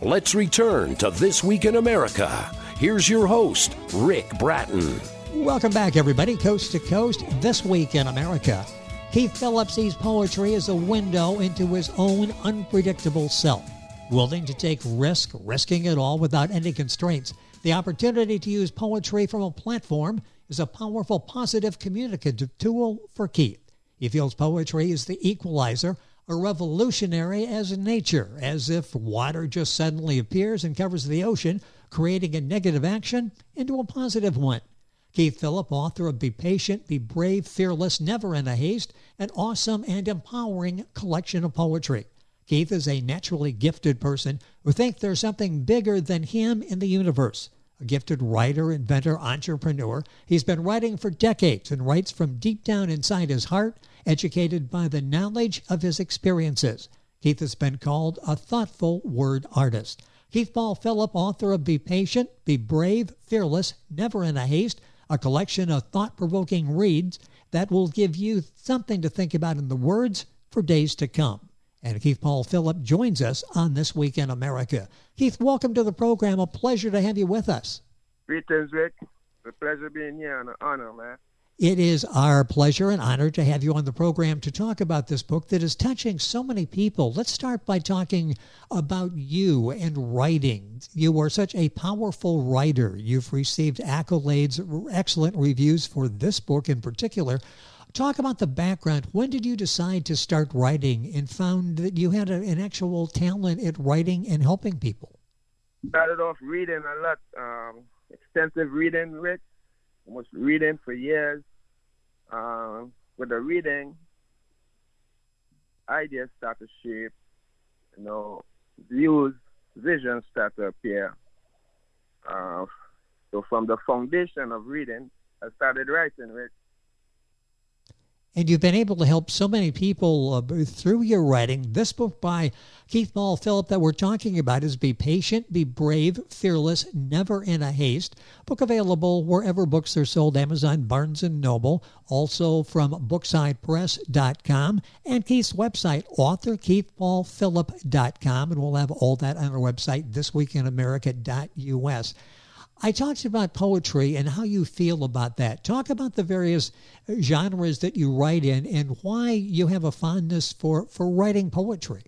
Let's return to This Week in America. Here's your host, Rick Bratton. Welcome back, everybody, coast to coast, This Week in America. Keith Phillips sees poetry as a window into his own unpredictable self. Willing to take risking it all without any constraints. The opportunity to use poetry from a platform is a powerful, positive communicative tool for Keith. He feels poetry is the equalizer, a revolutionary as nature, as if water just suddenly appears and covers the ocean, creating a negative action into a positive one. Keith Phillips, author of Be Patient, Be Brave, Fearless, Never in a Haste, an awesome and empowering collection of poetry. Keith is a naturally gifted person who thinks there's something bigger than him in the universe. A gifted writer, inventor, entrepreneur, he's been writing for decades and writes from deep down inside his heart, educated by the knowledge of his experiences. Keith has been called a thoughtful word artist. Keith Paul Phillips, author of Be Patient, Be Brave, Fearless, Never in a Haste, a collection of thought-provoking reads that will give you something to think about in the words for days to come. And Keith Paul Phillips joins us on This Week in America. Keith, welcome to the program. A pleasure to have you with us. Greetings, Rick. It's a pleasure being here and an honor, man. It is our pleasure and honor to have you on the program to talk about this book that is touching so many people. Let's start by talking about you and writing. You are such a powerful writer. You've received accolades, excellent reviews for this book in particular. Talk about the background. When did you decide to start writing and found that you had an actual talent at writing and helping people? Started off reading a lot, extensive reading, Rick. Almost reading for years. With the reading, ideas start to shape, views, visions start to appear. So from the foundation of reading, I started writing, Rick. And you've been able to help so many people through your writing. This book by Keith Paul Phillips that we're talking about is Be Patient, Be Brave, Fearless, Never in a Haste. Book available wherever books are sold, Amazon, Barnes & Noble, also from BooksidePress.com, and Keith's website, authorkeithpaulphillip.com, and we'll have all that on our website, thisweekinamerica.us. I talked about poetry and how you feel about that. Talk about the various genres that you write in and why you have a fondness for writing poetry.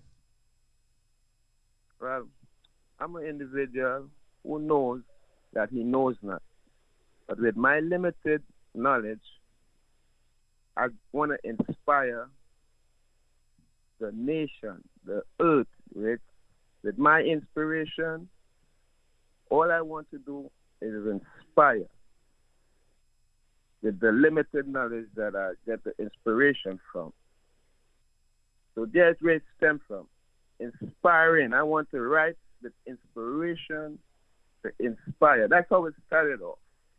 Well, I'm an individual who knows that he knows not. But with my limited knowledge, I want to inspire the nation, the earth, Rick. With my inspiration, all I want to do is inspire with the limited knowledge that I get the inspiration from. So there's where it stems from. Inspiring. I want to write with inspiration to inspire. That's how it started off.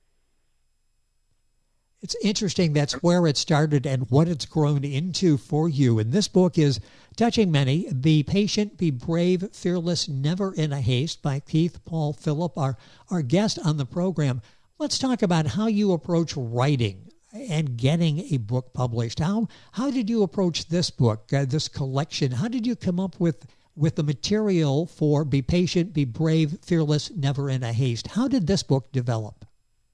It's interesting. That's where it started and what it's grown into for you. And this book is touching many. Be Patient, Be Brave, Fearless, Never in a Haste by Keith Paul Phillips, our guest on the program. Let's talk about how you approach writing and getting a book published. How did you approach this book, this collection? How did you come up with the material for Be Patient, Be Brave, Fearless, Never in a Haste? How did this book develop?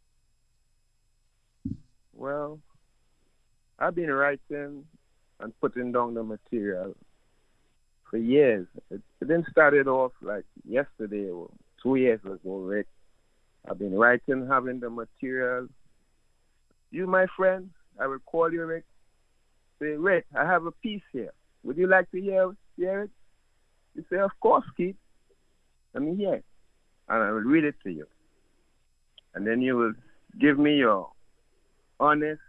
Well, I've been writing and putting down the material for years. It didn't start it off like yesterday or 2 years ago, Rick. I've been writing, having the material. You, my friend, I will call you, Rick. Say, Rick, I have a piece here. Would you like to hear it? You say, of course, Keith. Let me hear it. And I will read it to you. And then you will give me your honest,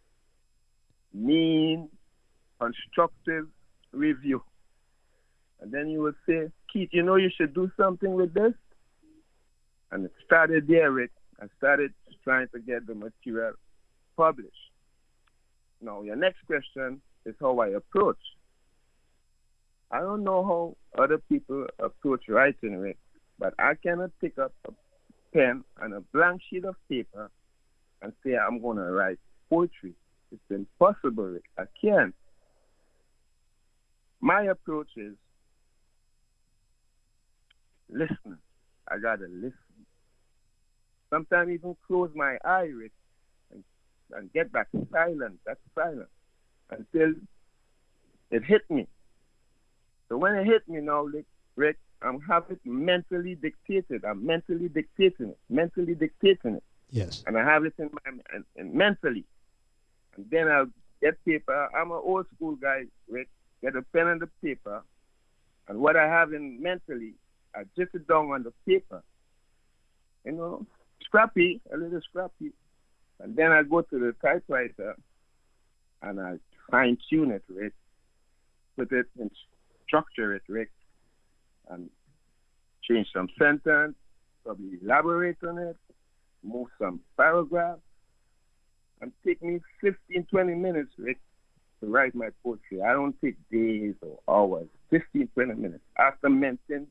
mean, constructive review. And then you will say, Keith, you should do something with this. And it started there, Rick. I started trying to get the material published. Now, your next question is how I approach. I don't know how other people approach writing, Rick, but I cannot pick up a pen and a blank sheet of paper and say I'm going to write poetry. It's impossible, Rick. I can't. My approach is listen. I gotta listen. Sometimes even close my eyes and get back silent. That's silent until it hit me. So when it hit me now, Rick, I'm having it mentally dictated. I'm mentally dictating it. Yes. And I have it in mentally. And then I'll get paper. I'm an old school guy, Rick. Get a pen and the paper. And what I have in mentally, I just it down on the paper. You know, a little scrappy. And then I go to the typewriter and I fine tune it, Rick. Put it in structure it, Rick. And change some sentence, probably elaborate on it, move some paragraphs, and take me 15, 20 minutes, Rick, to write my poetry. I don't take days or hours, 15, 20 minutes. After mentally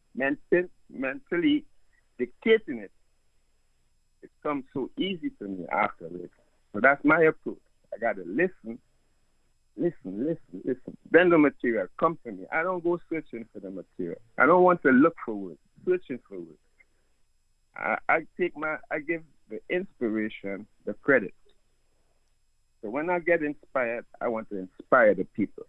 dictating it, it comes so easy to me after it. So that's my approach. I got to listen. Then the material comes to me. I don't go searching for the material. I don't want to look for words, searching for words. I give the inspiration the credit. So when I get inspired, I want to inspire the people.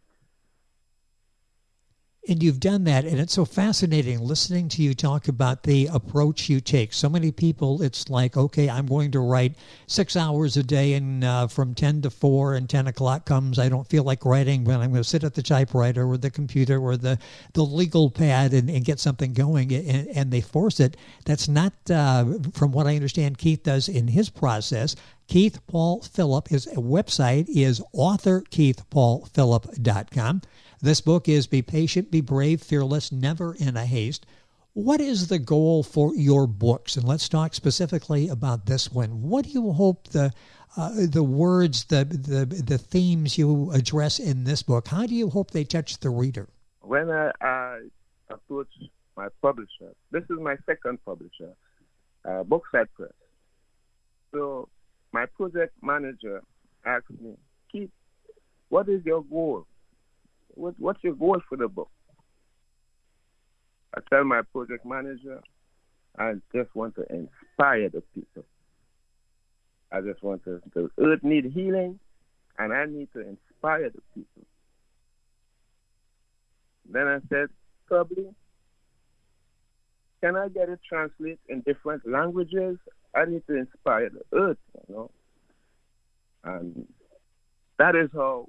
And you've done that, and it's so fascinating listening to you talk about the approach you take. So many people, it's like, okay, I'm going to write 6 hours a day, and from 10 to 4, and 10 o'clock comes, I don't feel like writing, but I'm going to sit at the typewriter or the computer or the legal pad and get something going, and they force it. That's not, from what I understand, Keith does in his process. Keith Paul Phillip, his website is authorkeithpaulphillip.com. This book is Be Patient, Be Brave, Fearless, Never in a Haste. What is the goal for your books? And let's talk specifically about this one. What do you hope the words, the themes you address in this book, how do you hope they touch the reader? When I approach my publisher, this is my second publisher, Bookside Press. So my project manager asked me, Keith, what is your goal? What's your goal for the book? I tell my project manager, I just want to inspire the people. I just want the earth need healing, and I need to inspire the people. Then I said, probably, can I get it translated in different languages? I need to inspire the earth, you know. And that is how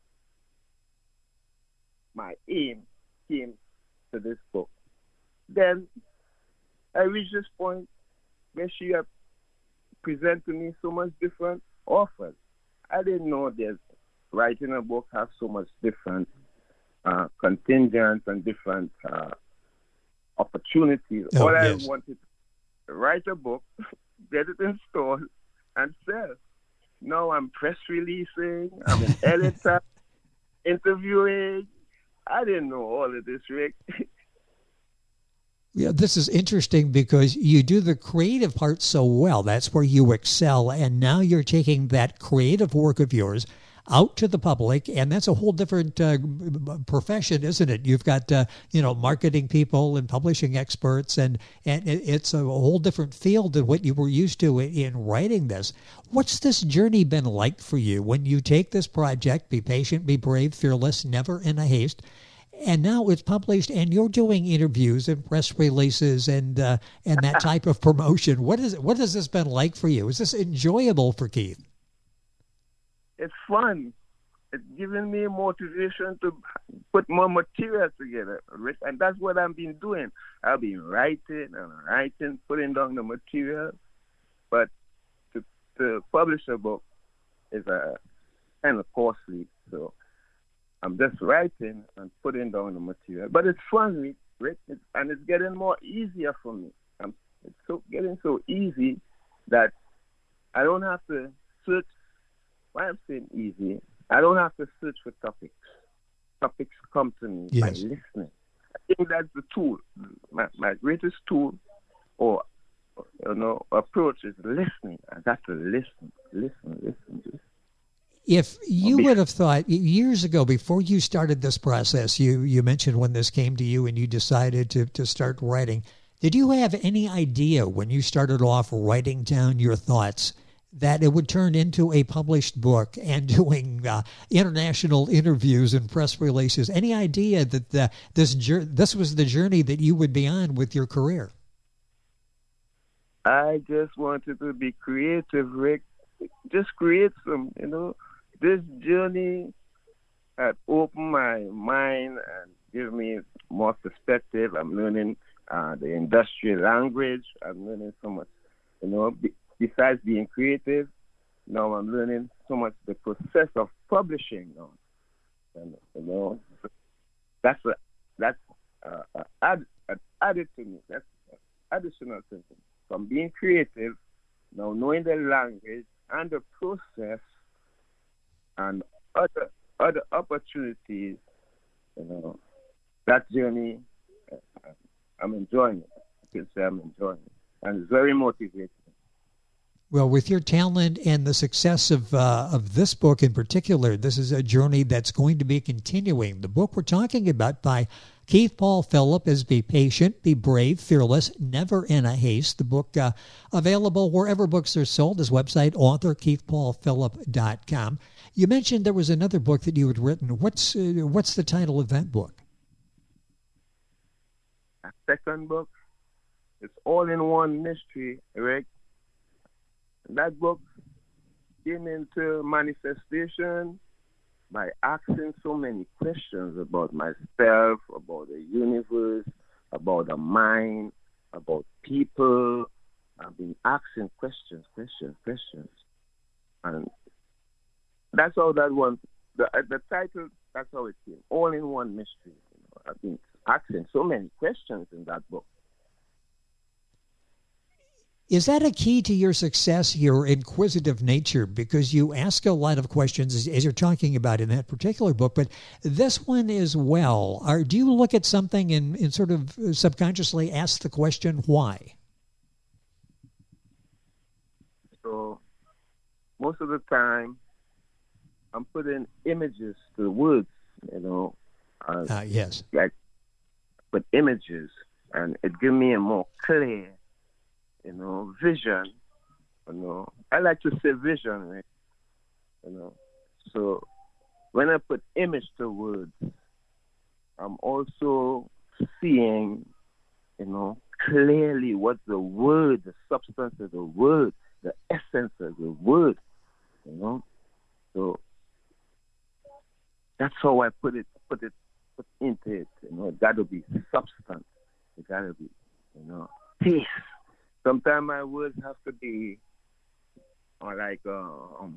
my aim came to this book. Then I reached this point where she had presented to me so much different offers. I didn't know that writing a book has so much different contingents and different opportunities. All I wanted to write a book, get it installed, and sell. Now I'm press releasing, I'm an editor, interviewing. I didn't know all of this, Rick. Yeah, this is interesting because you do the creative part so well. That's where you excel. And now you're taking that creative work of yours out to the public, and that's a whole different profession, isn't it? You've got, marketing people and publishing experts, and it's a whole different field than what you were used to in writing this. What's this journey been like for you when you take this project, Be Patient, Be Brave, Fearless, Never in a Haste, and now it's published, and you're doing interviews and press releases and that type of promotion. What has this been like for you? Is this enjoyable for Keith? It's fun. It's giving me motivation to put more material together, Rick, and that's what I've been doing. I've been writing, putting down the material, but to publish a book is kind of costly, so I'm just writing and putting down the material. But it's fun, Rick, and it's getting more easier for me. It's getting so easy that I don't have to search. Why I'm saying easy, I don't have to search for topics. Topics come to me by listening. I think that's the tool. My greatest tool or approach is listening. I got to listen. If you would have thought years ago, before you started this process, you mentioned when this came to you and you decided to start writing, did you have any idea when you started off writing down your thoughts that it would turn into a published book and doing international interviews and press releases? Any idea that this was the journey that you would be on with your career? I just wanted to be creative, Rick. Just create some, This journey had opened my mind and given me more perspective. I'm learning the industrial language. I'm learning so much, besides being creative. Now I'm learning so much the process of publishing now. And, that's added to me. That's additional to me. From being creative, now knowing the language and the process and other opportunities, that journey, I'm enjoying it. I can say I'm enjoying it. And it's very motivating. Well, with your talent and the success of this book in particular, this is a journey that's going to be continuing. The book we're talking about by Keith Paul Phillip is Be Patient, Be Brave, Fearless, Never in a Haste. The book available wherever books are sold. His website, author KeithPaulPhillip.com. You mentioned there was another book that you had written. What's the title of that book? A second book. It's all-in-one mystery, Rick. That book came into manifestation by asking so many questions about myself, about the universe, about the mind, about people. I've been asking questions. And that's how that one, the title, that's how it came. All-in-one mystery. I've been asking so many questions in that book. Is that a key to your success, your inquisitive nature? Because you ask a lot of questions, as you're talking about in that particular book, but this one as well. Do you look at something and sort of subconsciously ask the question, why? So, most of the time, I'm putting images to words, Yes. Like, put images, and it gives me a more clear vision, I like to say vision, right? So when I put image to words, I'm also seeing, clearly what the word, the substance of the word, the essence of the word, So that's how I put into it, It got to be substance. It got to be, taste. Sometimes my words have to be like a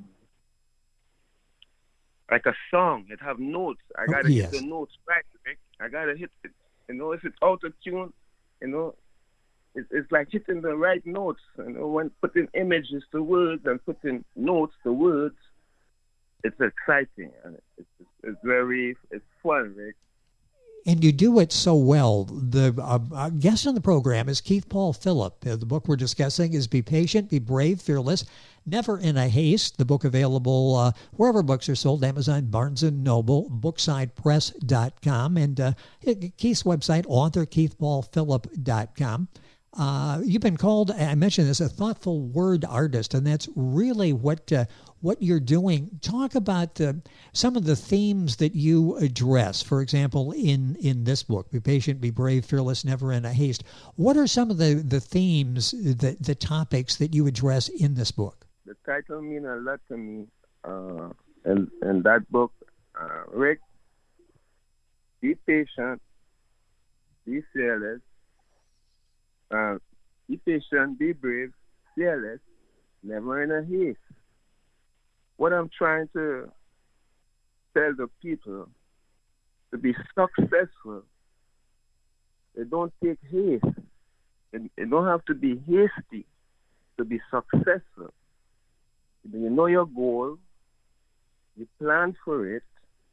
song. It have notes. I gotta hit the notes right. I gotta hit it. If it's out of tune, it's like hitting the right notes. When putting images to words and putting notes to words, it's exciting and it's fun, Rick. And you do it so well. The guest on the program is Keith Paul Phillip. The book we're discussing is Be Patient, Be Brave, Fearless, Never in a Haste. The book available wherever books are sold, Amazon, Barnes & Noble, BooksidePress.com, and Keith's website, author KeithPaulPhillip.com. You've been called, I mentioned this, a thoughtful word artist, and that's really what you're doing. Talk about some of the themes that you address. For example, in this book, Be Patient, Be Brave, Fearless, Never in a Haste. What are some of the themes, the topics that you address in this book? The title means a lot to me. In that book, Rick, be patient, be fearless. Be patient, be brave, fearless, never in a haste. What I'm trying to tell the people, to be successful, they don't take haste. It don't have to be hasty to be successful. You know your goal, you plan for it,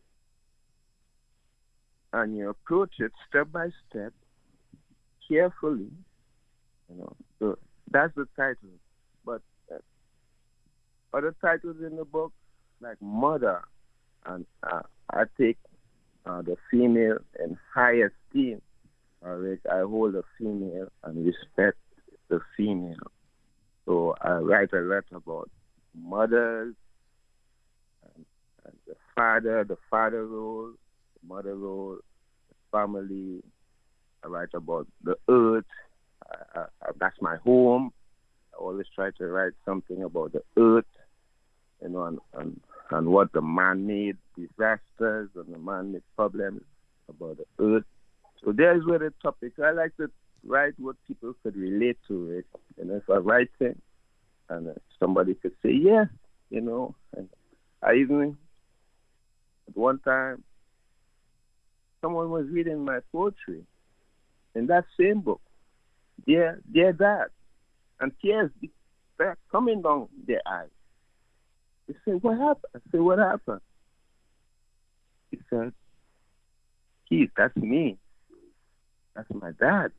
and you approach it step by step, carefully. So that's the title. But other titles in the book, like mother, and I take the female in high esteem. Rick, I hold the female and respect the female. So I write a lot about mothers and the father role, the mother role, the family. I write about the earth. That's my home. I always try to write something about the earth, you know, and what the man-made disasters and the man-made problems about the earth. So there's where the topics. I like to write what people could relate to it. And if I write it, and somebody could say yes, you know. And I even, at one time, someone was reading my poetry in that same book. Dear Dad. And tears start coming down their eyes. They say, what happened? I say, what happened? He said, Keith, that's me. That's my dad.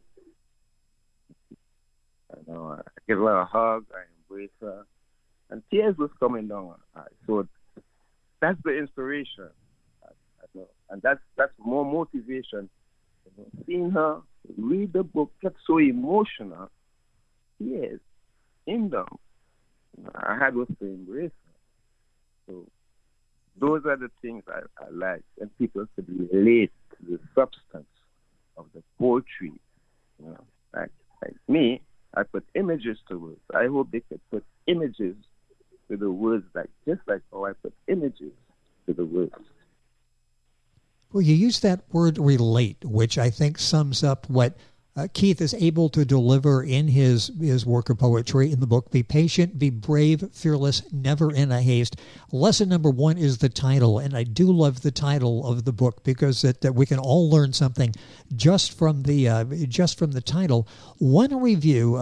I know. I give her a hug. I embrace her. And tears was coming down her eyes. So that's the inspiration. I know. And that's more motivation. You know, seeing her read the book, get so emotional. Tears in them. I had to embrace her. So those are the things I like. And people could relate to the substance of the poetry. You know, like me, I put images to words. I hope they could put images to the words, just like how I put images to the words. Well, you use that word relate, which I think sums up what Keith is able to deliver in his work of poetry in the book, Be Patient, Be Brave, Fearless, Never in a Haste. Lesson number 1 is the title, and I do love the title of the book because that we can all learn something just from the title. One review,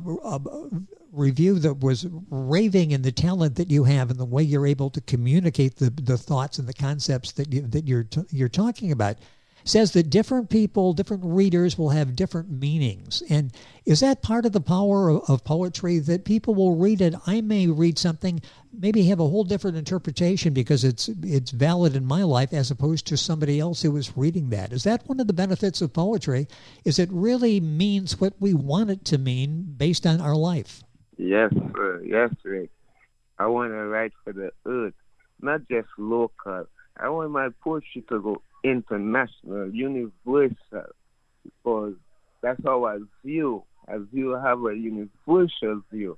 review that was raving in the talent that you have and the way you're able to communicate the thoughts and the concepts that you're talking about, says that different people, different readers will have different meanings. And is that part of the power of poetry, that people will read it? I may read something, maybe have a whole different interpretation because it's valid in my life as opposed to somebody else who was reading that. Is that one of the benefits of poetry? Is it really means what we want it to mean based on our life? Yes, yes, Rick. I want to write for the earth, not just local. I want my poetry to go international, universal, because that's how I view. I have a universal view,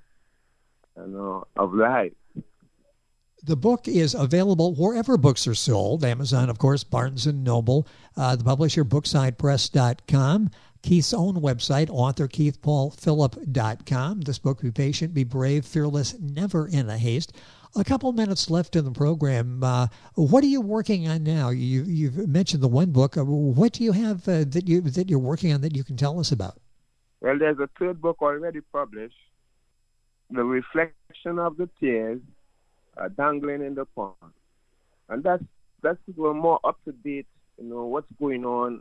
of life. The book is available wherever books are sold. Amazon, of course, Barnes & Noble, the publisher, BookSidePress.com, Keith's own website, author KeithPaulPhillip.com. This book, Be Patient, Be Brave, Fearless, Never in a Haste. A couple minutes left in the program. What are you working on now? You've mentioned the one book. What do you have that you're working on that you can tell us about? Well, there's a third book already published, The Reflection of the Tears, Dangling in the Pond. And that's more up to date, what's going on,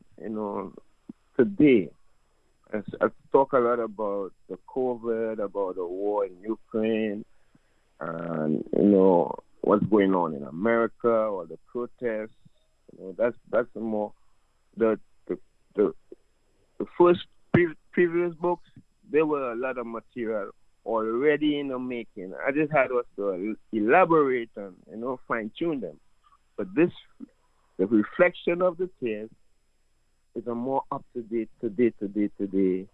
today. I talk a lot about the COVID, about the war in Ukraine, and what's going on in America or the protests. That's more the first previous books. There were a lot of material already in the making. I just had to elaborate and fine tune them. But the Reflection of the Tears is a more up to date today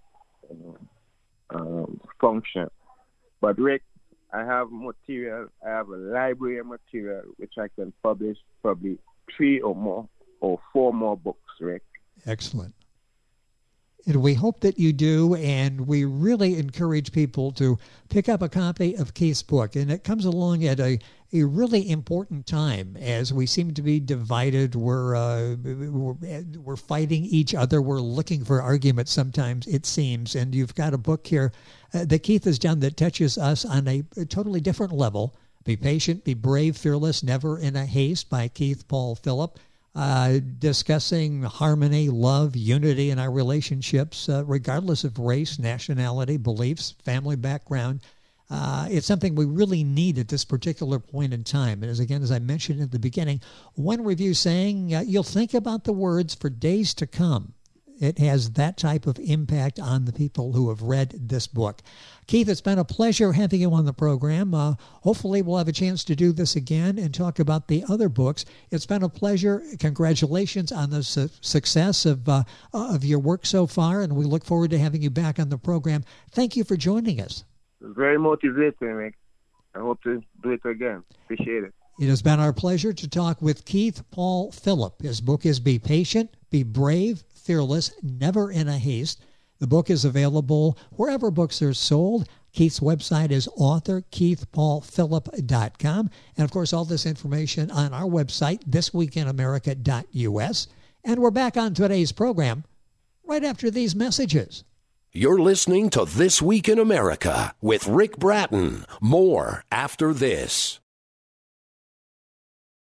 function. But Rick, I have material. I have a library of material which I can publish probably 3 or 4 more books, Rick. Excellent. And we hope that you do, and we really encourage people to pick up a copy of Keith's book. And it comes along at a really important time as we seem to be divided. We're fighting each other. We're looking for arguments sometimes, it seems. And you've got a book here that Keith has done that touches us on a totally different level. Be Patient, Be Brave, Fearless, Never in a Haste by Keith Paul Phillip. Discussing harmony, love, unity in our relationships, regardless of race, nationality, beliefs, family background. It's something we really need at this particular point in time. And as I mentioned at the beginning, one review saying you'll think about the words for days to come. It has that type of impact on the people who have read this book. Keith, it's been a pleasure having you on the program. Hopefully we'll have a chance to do this again and talk about the other books. It's been a pleasure. Congratulations on the success of your work so far, and we look forward to having you back on the program. Thank you for joining us. Very motivating, Rick. I hope to do it again. Appreciate it. It has been our pleasure to talk with Keith Paul Phillip. His book is Be Patient, Be Brave, Fearless, Never in a Haste. The book is available wherever books are sold. Keith's website is authorkeithpaulphillip.com. And, of course, all this information on our website, thisweekinamerica.us. And we're back on today's program right after these messages. You're listening to This Week in America with Rick Bratton. More after this.